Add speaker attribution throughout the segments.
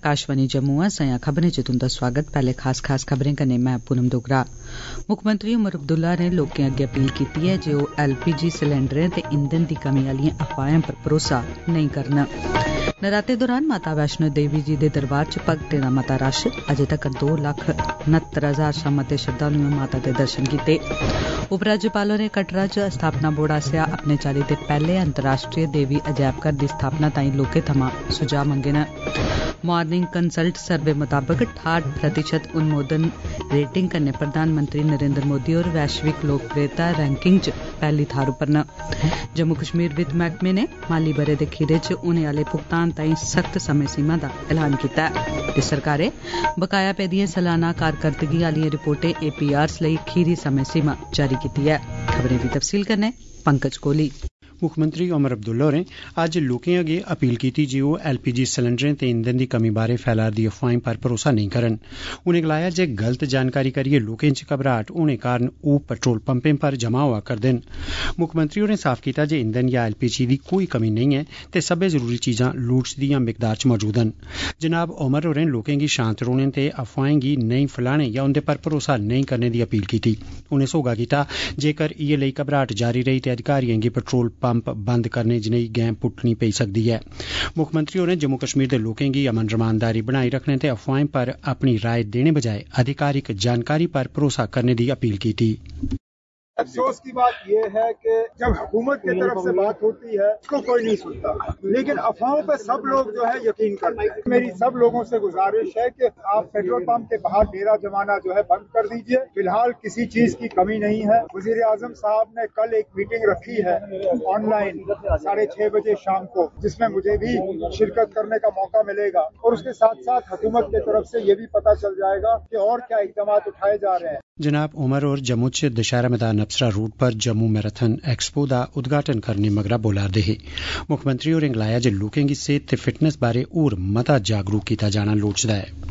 Speaker 1: आकाशवाणी जम्मू सयां खबरें च तुंदा स्वागत। पहले खास खबरें कन्नै मैं पूनम डोगरा। मुक्खमंत्री उमर अब्दुल्ला ने लोकें अग्गे अपील कीती ऐ जे ओह LPG सिलेंडरें ते ईंधन दी कमी आलियें अफवाहें पर भरोसा नेईं करन। नराते दौरान माता वैष्णो देवी जी दे दरबार च भक्तें दा मता रश। अजें तक्कर 2,69,000 शा मते श्रद्धालुएं माता दे दर्शन कीते। उपराज्यपाल होरें कटरा च स्थापना बोर्ड आसेआ अपने चाल्ली दे पैहले अंतर्राष्ट्रीय देवी अजैबघर दी स्थापना ताईं लोकें थमां सुझाऽ मंगे न। मॉर्निंग कंसल्ट सर्वे मुताबक 68% अनुमोदन रेटिंग कन्नै प्रधानमंत्री नरेंद्र मोदी होर वैश्विक लोकप्रियता रैंकिंग च पैहली थाह्र उप्पर न। जम्मू कश्मीर वित्त मैह्कमे ने माली ब'रे दे खीरे च होने आह्ले भुगतान ताईं सख्त समें सीमा दा ऐलान कीता ऐ ते सरकारै बकाया पेदियें सलाना कारकर्दगी आह्लियें रिपोर्टें APRs लेई खीरी समें सीमा जारी कीती ऐ। खबरें दी तफसील कन्नै पंकज कोहली।
Speaker 2: मुक्खमंत्री उमर अब्दुल्ला होरें अज्ज लोकें अग्गे अपील कीती जे ओह LPG सिलेंडरें ते ईंधन दी कमी बारै फैला'रदी अफवाहें पर भरोसा नेईं करन। उनें गलाया जे गलत जानकारी करियै लोकें च घबराहट होने कारण ओह पेट्रोल पंपें पर जमा होआ करदे न। मुक्खमंत्री होरें साफ कीता जे ईंधन या LPG दी कोई कमी नेईं ऐ ते सब्बै जरूरी चीजां लोड़चदियां मिकदार च मौजूद न। जनाब उमर होरें लोकें गी शांत रौह्ने ते अफवाहें गी नेईं फैलाने या उंदे पर भरोसा नेईं करने दी अपील कीती। उनें सोह्गा कीता जेकर इयै लेई घबराहट जारी रेही ते अधिकारियें गी पेट्रोल पंप बंद करने जनेही गैं पुट्टनी पेई सकदी ऐ। मुक्खमंत्री होरें जम्मू कश्मीर दे लोकें गी अमन रमानदारी बनाई रखने ते अफवाहें पर अपनी राय देने बजाय आधिकारिक जानकारी पर भरोसा करने दी अपील कीती।
Speaker 3: अफसोस की बात यह है कि जब हुकूमत की तरफ से बात होती है उसको कोई नहीं सुनता, लेकिन अफवाहों पर सब लोग जो है यकीन करते हैं। मेरी सब लोगों से गुजारिश है कि आप पेट्रोल पंप के बाहर डेरा जमाना जो है बंद कर दीजिए। फिलहाल किसी चीज की कमी नहीं है। वजीर आजम साहब ने कल एक मीटिंग रखी है ऑनलाइन 6:30 बजे शाम को, जिसमें मुझे भी शिरकत करने का मौका मिलेगा और उसके साथ साथ हुकूमत की तरफ से ये भी पता चल जाएगा कि और क्या इकदाम उठाए जा रहे हैं।
Speaker 2: जनाब उमर और जम्मू च दशहरा मैदान अफसरा रूट पर जम्मू मैराथन एक्सपो दा उद्घाटन करने मगरा बोला'रदे हे। मुक्खमंत्री होरें गलाया जे लोकें गी सेहत ते फिटनेस बारै होर मता जागरूक कीता जाना लोड़चदा ऐ।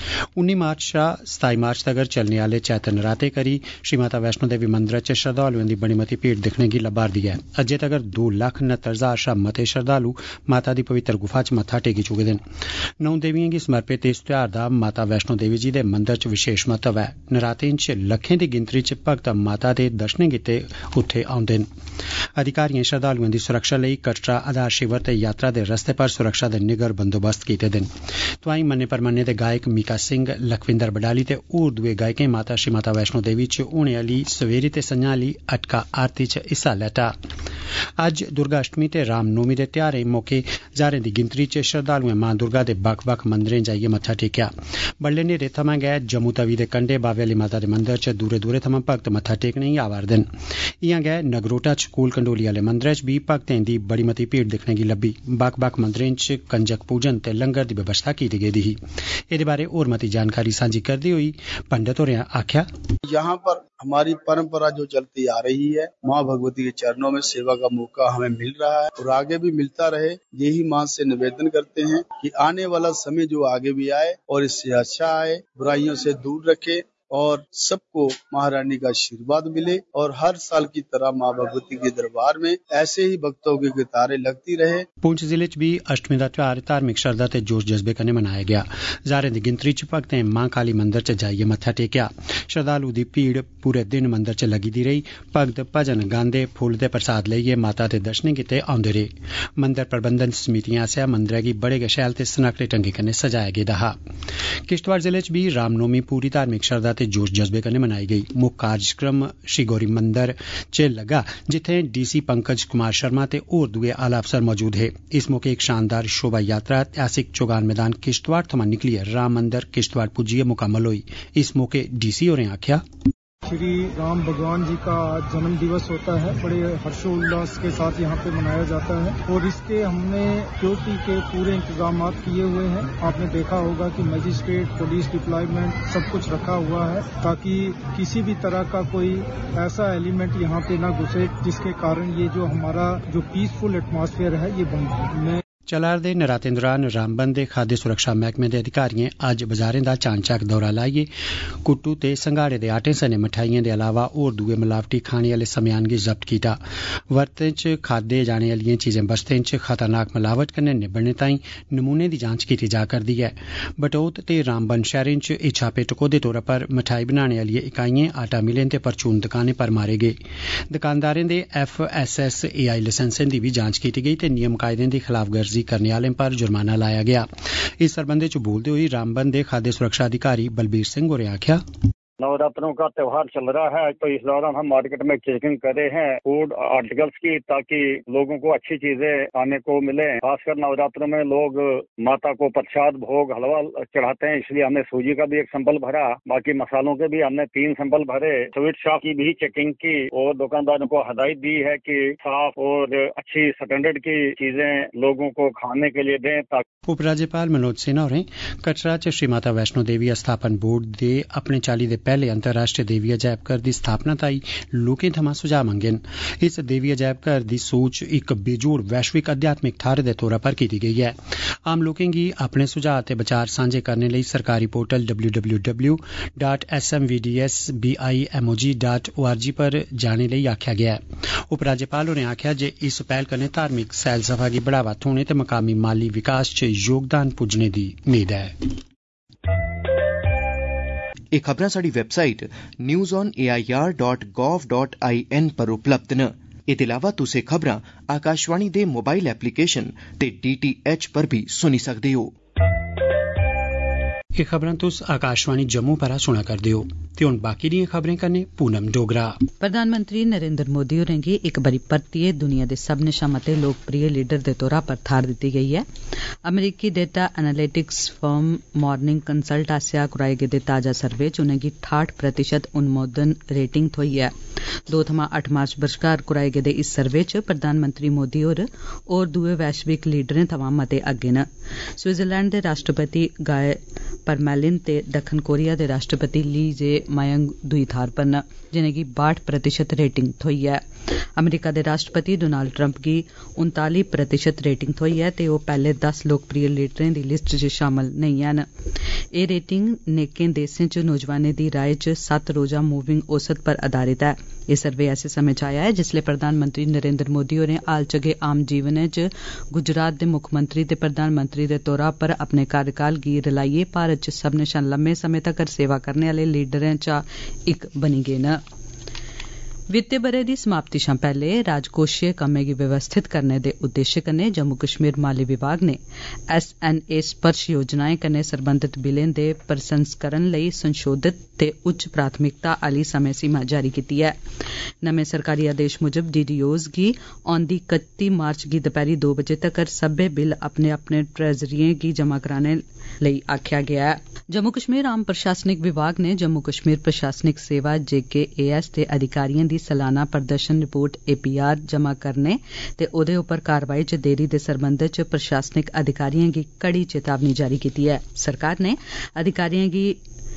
Speaker 2: 19 मार्च शा 27 मार्च तगर चलने आह्ले चैत्र नराते करी श्री माता वैष्णो देवी मंदरै च श्रद्धालुएं दी बड़ी मती भीड़ दिक्खने गी लब्भा'रदी ऐ। अज्जै तगर 2,69,000 शा मते श्रद्धालु माता दी पवित्र गुफा च मत्था टेकी चुके दे न। 9 देवियें गी समर्पित इस त्योहार दा माता वैष्णो देवी जी दे मंदर च विशेष महत्व ऐ। नरातें च लक्खें दी गिनतरी च भक्त माता दे दर्शनें गित्ते उत्थे औंदे न। अधिकारियें श्रद्धालुएं दी सुरक्षा लेई कटरा आधार शिवर ते यात्रा दे रस्ते पर सुरक्षा दे निग्गर बंदोबस्त कीते दे न। तोआईं मन्ने परमन्ने दे गायक मीका सिंह, लखविंदर बडाली ते होर दुए गायकें माता श्री माता वैष्णो देवी च होने आह्ली सवेरे ते संझा आह्ली अटका आरती च हिस्सा लैता। अज्ज दुर्गा अष्टमी ते रामनौमी दे ध्यारें मौके ज्हारें दी गिनतरी च श्रद्धालुएं मां दुर्गा दे बक्ख बक्ख मंदरें जाइयै मत्था टेकेआ। बडलै न्हेरे थमां गै जम्मू तवी दे कंढे बावे आह्ली माता दे मंदर च दूरे दूरे थमां भक्त मत्था टेकने गी आवा'रदे न। इयां गै नगरोटा च कोल कंडोली आह्ले मंदरै च बी भक्तें दी बड़ी मती भीड़ दिक्खने गी लब्भी। बक्ख बक्ख मंदरें च कंजक पूजन ते लंगर दी व्यवस्था कीती गेदी ही। एह्दे बारै होर मती जानकारी सांझी करदे होई पंडित होरें आख्या,
Speaker 4: यहाँ पर हमारी परंपरा जो चलती आ रही है, माँ भगवती के चरणों में सेवा का मौका हमें मिल रहा है और आगे भी मिलता रहे। यही माँ से निवेदन करते हैं कि आने वाला समय जो आगे भी आए और इससे अच्छा आए, बुराइयों से दूर रखे और सबको महारानी का आशीर्वाद मिले और हर साल की तरह माँ भगवती के दरबार में ऐसे ही भक्तों की कतारें लगती रहे।
Speaker 2: पुंछ जिले च भी अष्टमी दा त्योहार धार्मिक श्रद्धा ते जोश जज्बे कन्नै मनाया गया। ज्हारें दी गिनतरी च भक्तें मां काली मंदर च जाइयै मत्था टेकेआ। श्रद्धालु दी भीड़ पूरे दिन मंदर च लगी दी रेही। भक्त भजन गांदे फुल्ल ते प्रसाद लेइयै माता दे दर्शनें गित्ते औंदे रेह्। मंदर प्रबंधन समितिएं आसेआ मंदरै गी बड़े गै शैल ते सनाकड़े ढंगै कन्नै सजाया गेदा हा। किश्तवाड़ जिले च भी रामनौमी पूरी धार्मिक श्रद्धा ते जोश जज्बे कन्नै मनाई गेई। मुक्ख कार्यक्रम श्री गौरी मंदर च लग्गा, जित्थें DC पंकज कुमार शर्मा ते होर दुए आला अफसर मौजूद हे। इस मौके एक शानदार शोभा यात्रा ऐतिहासिक चौगान मैदान किश्तवाड़ थमां निकलियै राम मंदिर किश्तवाड़ पुज्जियै मुकम्मल होई। इस मौके DC होरें आख्या,
Speaker 5: श्री राम भगवान जी का जन्म दिवस होता है, बड़े हर्षोल्लास के साथ यहाँ पे मनाया जाता है और इसके हमने सिक्योरिटी के पूरे इंतजाम किए हुए हैं। आपने देखा होगा कि मजिस्ट्रेट, पुलिस डिप्लॉयमेंट सब कुछ रखा हुआ है ताकि किसी भी तरह का कोई ऐसा एलिमेंट यहाँ पे ना घुसे जिसके कारण ये जो हमारा जो पीसफुल एटमॉस्फेयर है ये बन जाए।
Speaker 2: चला'रदे नरातें दौरान रामबन दे खाद्य सुरक्षा महकमे दे अधिकारिएं अज्ज बाजारें दा चानचक्क दौरा लाइयै कुट्टू ते संघाड़े दे आटे सने मठाइएं दे अलावा होर दुए मिलावटी खाने आले समेयान गी जब्त कीता। वर्तें च खादे जाने आलिएं चीजें बस्तें च खतरनाक मिलावट कन्नै निबड़ने ताईं नमूने दी जांच कीती जा करदी ऐ। बटोत ते रामबन शैहरें च एह छापे टकोह्दे तौरा पर मठाई बनाने आलिएं इकाइएं, आटा मिलें ते परचून दुकानें पर मारे गे। दुकानदारें दे FSSAI लाइसेंसें दी भी जांच कीती गेई ते नियम कायदें दी खिलाफवर्जी करने आलें पर जुर्माना लाया गया। इस सरबंधे च बोलदे होई रामबन दे खाद्य सुरक्षा अधिकारी बलबीर सिंह होरें आखेआ,
Speaker 6: नवरात्रों का त्योहार चल रहा है तो इस दौरान हम मार्केट में चेकिंग कर रहे हैं फूड आर्टिकल्स की, ताकि लोगों को अच्छी चीजें खाने को मिले। खासकर नवरात्रों में लोग माता को प्रसाद, भोग, हलवा चढ़ाते हैं, इसलिए हमने सूजी का भी एक सैंपल भरा। बाकी मसालों के भी हमने 3 सैंपल भरे। स्वीट शॉप की भी चेकिंग की और दुकानदारों को हिदायत दी है कि साफ और अच्छी स्टैंडर्ड की चीजें लोगों को खाने के लिए दें।
Speaker 2: उपराज्यपाल मनोज सिन्हा होरें कटरा च श्री माता वैष्णो देवी अस्थापन बोर्ड दे अपने चाली दे पैहले अंतर्राष्ट्रीय देवी अजायब घर दी स्थापना ताई लोकें थमां सुझाव मंगे न। इस देवी अजायब घर दी सोच इक बेजोड़ वैश्विक अध्यात्मिक थाह्र दे तौरा पर कीती गेई ऐ। आम लोकें गी अपने सुझाव ते विचार सांझे करने लेई सरकारी पोर्टल www.smvdsbimog.org पर जाने लेई आखेआ गेआ ऐ। उपराज्यपाल होरें आखेआ जे इस पैह्ल कन्नै धार्मिक सैलसफा गी बढ़ावा थ्होने ते मकामी माली विकास च योगदान पुज्जने दी मेद ऐ।
Speaker 7: एह खबरां साडी वैबसाइट newsonair.gov.in पर उपलब्ध न। एह्दे अलावा तुस एह खबरां आकाशवाणी दे मोबाइल एप्लीकेशन ते DTH पर भी सुनी सकदे हो।
Speaker 2: एह खबरां तुस आकाशवाणी जम्मू परा सुना करदे हो ते हुण बाकी दियां खबरें कन्नै पूनम डोगरा।
Speaker 1: प्रधानमंत्री नरेंद्र मोदी होरें गी इक बारी परतियै दुनिया दे सब्भनें शा मते लोकप्रिय लीडर दे तौरा पर थाह्र दित्ती गेई ऐ। अमरीकी data analytics firm Morning Consult आसेआ कराए गेदे ताजा सर्वे च उनेंगी 68% अनुमोदन रेटिंग थ्होई ऐ। 2 थमां 8 मार्च बश्कार कराए गेदे इस सर्वे च प्रधानमंत्री मोदी होर दुए वैश्विक लीडरें थमां मते अग्गे न। स्विट्जरलैंड दे राष्ट्रपति गाय परमेलिन ते दक्खन कोरिया दे राष्ट्रपति ली जे मयंग दुई थाह्र पर न, जिनेंगी 62% रेटिंग थ्होई ऐ। अमरीका दे राष्ट्रपति डोनाल्ड ट्रंप गी 39% रेटिंग थ्होई ऐ ते ओह पैह्ले 10 लोकप्रिय लीडरें दी लिस्ट च शामल नेईं हैन। एह रेटिंग नेकें देसें च नौजवानें दी राय च 7 रोजा मूविंग औसत पर आधारित ऐ। एह सर्वे ऐसे समें च आया ऐ जिसलै प्रधानमंत्री नरेंद्र मोदी होरें हाल च गै आम जीवनै च गुजरात दे मुक्खमंत्री ते प्रधानमंत्री दे तौरा पर अपने कार्यकाल गी रलाइयै भारत च सब्भनें शा लम्मे समें तक्कर सेवा करने आले लीडरें चा इक बनी गे न। वित्तीय ब'रे दी समाप्ति शा पैह्ले राजकोषीय कम्में गी व्यवस्थित करने दे उद्देश्य कन्नै जम्मू कश्मीर माली विभाग ने SNA स्पर्श योजनाएं कन्नै सरबंधत बिलें दे प्रसंस्करण लेई संशोधित ते उच्च प्राथमिकता आली समें सीमा जारी कीती ऐ। नमें सरकारी आदेश मुजब DDOs गी औंदी 31 मार्च गी दपैह्री 2 बजे तक्कर सब्बै बिल अपने अपने ट्रेजरिएं गी जमा कराने लेई आखेआ गेआ ऐ। जम्मू कश्मीर आम प्रशासनिक विभाग ने जम्मू कश्मीर प्रशासनिक सेवा JKAS दे अधिकारिएं दी सालाना प्रदर्शन रिपोर्ट APR जमा करने ते ओह्दे उप्पर कारवाई च देरी दे सरबंधै च प्रशासनिक अधिकारिएं गी कड़ी चेतावनी जारी कीती ऐ। सरकार ने अधिकारिएं गी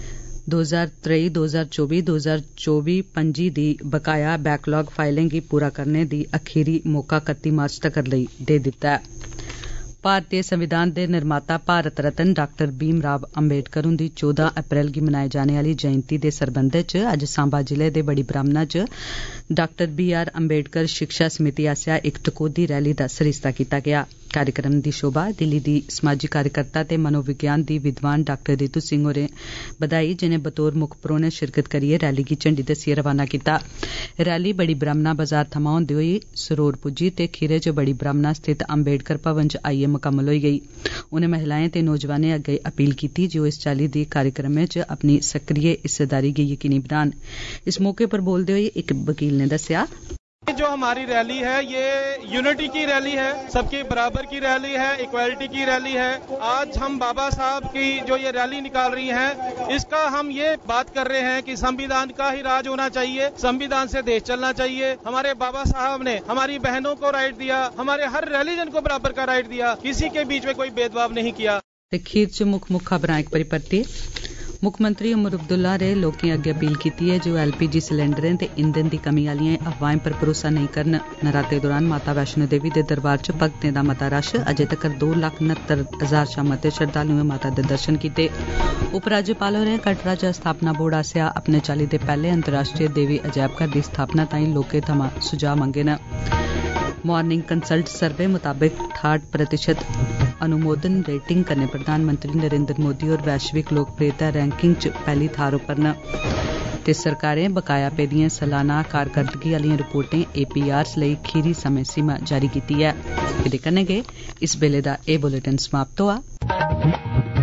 Speaker 1: 2023, 2024, 2024-25 दी बकाया बैकलॉग फाइलें गी पूरा करने दी अखीरी मौका 31 मार्च तक्कर लेई दे दित्ता ऐ। भारतीय संविधान दे निर्माता भारत रत्न डाक्टर भीम राव अम्बेडकर हुंदी 14 अप्रैल गी मनाए जाने आली जयंती दे सरबंधै च अज्ज सांबा जिले दे बड़ी ब्राह्मणा च डाक्टर BR अम्बेडकर शिक्षा समिति आसेआ इक टकोह्दी रैली दा सरिस्ता कीता गेआ। कार्यक्रम दी शोभा दिल्ली दी समाजी कार्यकर्ता ते मनोविज्ञान दी विद्वान डाक्टर रितु सिंह होरें बधाई, जिनें बतौर मुक्ख परौह्ने शिरकत करियै रैली गी झंडी दस्सियै रवाना कीता। रैली बड़ी ब्राह्मणा बाजार थमां होंदे होई सरोर पुज्जी ते खीरै च बड़ी ब्राह्मणा स्थित अम्बेडकर भवन च आइयै मुकम्मल होई गेई। उनें महिलाएं ते नौजवानें अग्गे अपील कीती जे ओह् इस चाल्ली दी कार्यक्रमें च अपनी सक्रिय हिस्सेदारी गी यकीनी बनान। इस मौके पर बोलदे होई इक वकील ने दस्सेआ,
Speaker 8: जो हमारी रैली है ये यूनिटी की रैली है, सबके बराबर की रैली है, इक्वालिटी की रैली है। आज हम बाबा साहब की जो ये रैली निकाल रही हैं, इसका हम ये बात कर रहे हैं कि संविधान का ही राज होना चाहिए, संविधान से देश चलना चाहिए। हमारे बाबा साहब ने हमारी बहनों को राइट दिया, हमारे हर रिलीजन को बराबर का राइट दिया, किसी के बीच में कोई भेदभाव नहीं किया।
Speaker 1: खीर च मुक्ख खबरां इक बारी परतियै मुक्खमंत्री उमर अब्दुल्ला ने लोकें अग्गे अपील की है जो LPG सिलेंडरें ते ईंधन दी कमी आलियां अफवाहें पर भरोसा नहीं करन। नराते दौरान माता वैष्णो देवी दे दरबार च भक्तें दा मता रश, अजे तक्कर 2,69,000 शा मते श्रद्धालुएं माता दे दर्शन कीते। उपराज्यपाल होरें कटरा च स्थापना बोर्ड आसेआ अपने चाल्ली दे पैहले अंतर्राष्ट्रीय देवी अजैबघर दी स्थापना ताईं लोकें थमां सुझाऽ मंगे न। मॉर्निंग कंसल्ट सर्वे मुताबिक 68% अनुमोदन रेटिंग कन्नै प्रधानमंत्री नरेंद्र मोदी होर वैश्विक लोकप्रियता रैंकिंग च पैहली थाह्र उप्पर न ते सरकारें बकाया पेदियां सालाना कारकर्दगी आलियां रिपोर्टें APRs लेई खीरी समें सीमा जारी कीती ऐ। एह्दे कन्नै गै इस बेल्ले दा एह् बुलेटिन समाप्त होआ।